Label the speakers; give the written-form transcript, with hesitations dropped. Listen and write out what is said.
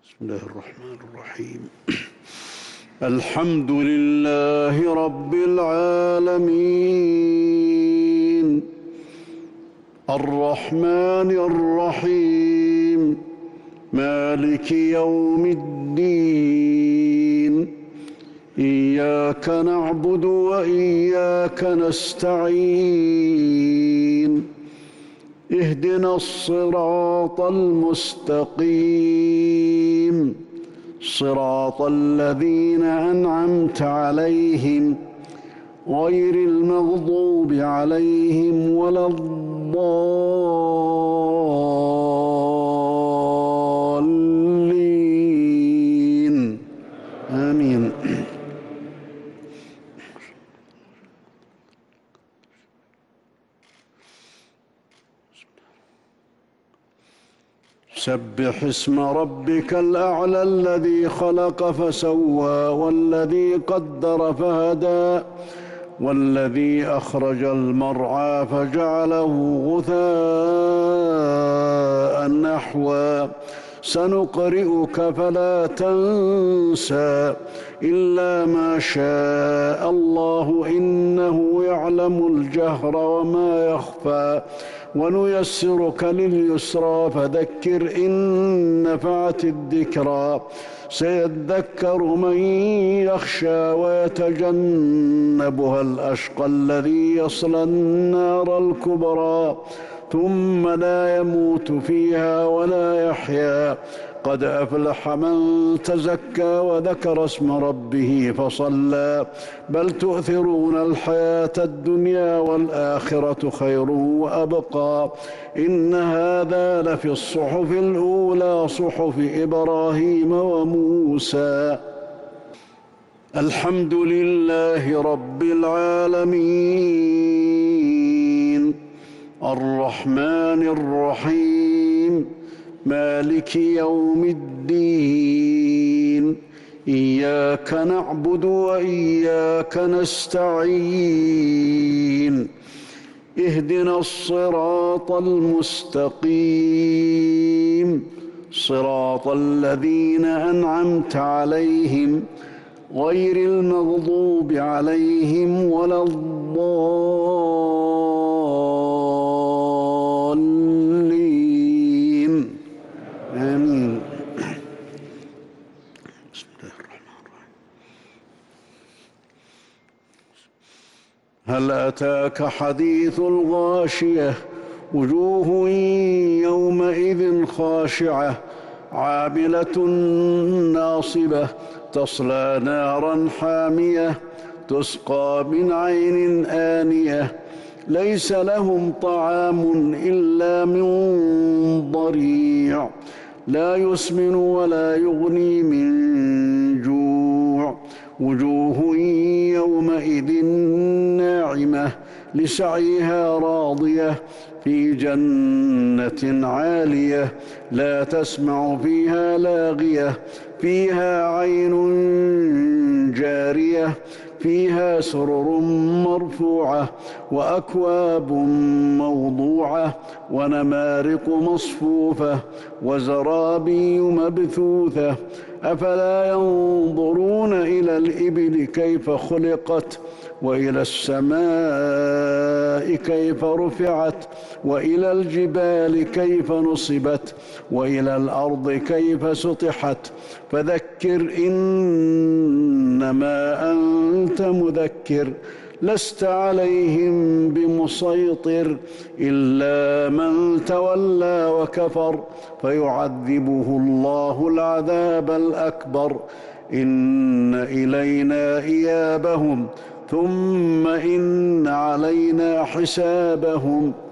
Speaker 1: بسم الله الرحمن الرحيم. الحمد لله رب العالمين الرحمن الرحيم مالك يوم الدين إياك نعبد وإياك نستعين اهدنا الصراط المستقيم صراط الذين أنعمت عليهم غير المغضوب عليهم ولا الضالين آمين. سبح اسم ربك الأعلى الذي خلق فسوى والذي قدر فهدى والذي أخرج المرعى فجعله غثاء نحوا سنقرئك فلا تنسى إلا ما شاء الله إنه يعلم الجهر وما يخفى ونيسرك لليسرى فذكر إن نفعت الذكرى سيذكر من يخشى ويتجنبها الأشقى الذي يصلى النار الكبرى ثم لا يموت فيها ولا يحيا قد أفلح من تزكى وذكر اسم ربه فصلى بل تؤثرون الحياة الدنيا والآخرة خير وأبقى إن هذا لفي الصحف الأولى صحف إبراهيم وموسى. الحمد لله رب العالمين الرحمن الرحيم مالك يوم الدين إياك نعبد وإياك نستعين اهدنا الصراط المستقيم صراط الذين أنعمت عليهم غير المغضوب عليهم ولا الضالين آمين. بسم الله الرحمن الرحيم. هل أتاك حديث الغاشية وجوه يومئذ خاشعة عاملة ناصبة تصلى نارا حامية تسقى من عين آنية ليس لهم طعام إلا من ضريع لا يسمن ولا يغني من جوع وجوه يومئذ ناعمة لسعيها راضية في جنة عالية لا تسمع فيها لاغية فيها عين جارية فيها سرر مرفوعة وأكواب موضوعة ونمارق مصفوفة وزرابي مبثوثة أفلا ينظرون إلى الإبل كيف خلقت وإلى السماء كيف رفعت وإلى الجبال كيف نصبت وإلى الأرض كيف سطحت فذكر إنما أنت مذكر لست عليهم بمسيطر إلا من تولى وكفر فيعذبه الله العذاب الأكبر إن إلينا إيابهم ثم إن علينا حسابهم